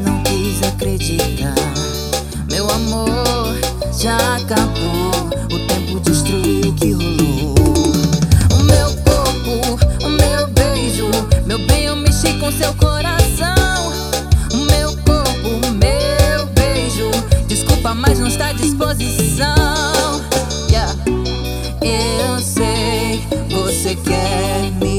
não quis acreditar. Meu amor já acabou, o tempo destruiu o que rolou. O meu corpo, o meu beijo, meu bem, eu mexi com seu coração. O meu corpo, o meu beijo, desculpa, mas não está à disposição. Yeah. Eu sei, você quer me